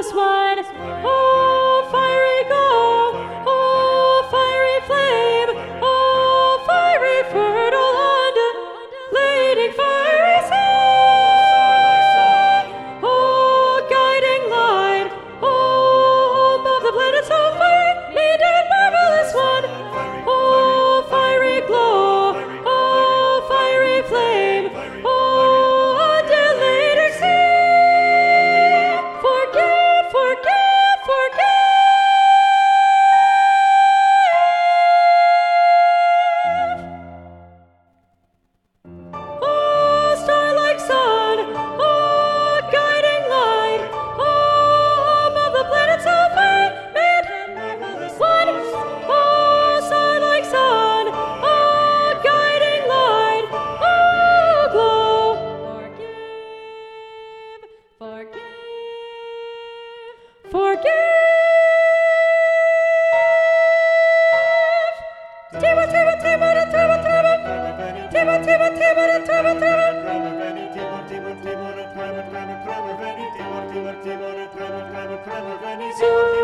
marvelous one. Oh, fiery glow. Oh, fiery flame. Oh, fiery fertile undulating fiery sea. Oh, guiding light. Oh, above the planets so fiery, made and marvelous one. Oh, fiery glow. Oh, fiery flame. Oh, undulating sea. Forgive, forgive, forgive. Oh, star-like sun. Oh, guiding light. Oh, above the planets so far, made and marvelous one. Oh, star-like sun. Oh, guiding light. Oh, glow. Forgive, forgive, forgive. Tiba, tiba, tiba, tiba, tiba. Tiba, tiba, tiba, tiba, tiba. Zoo.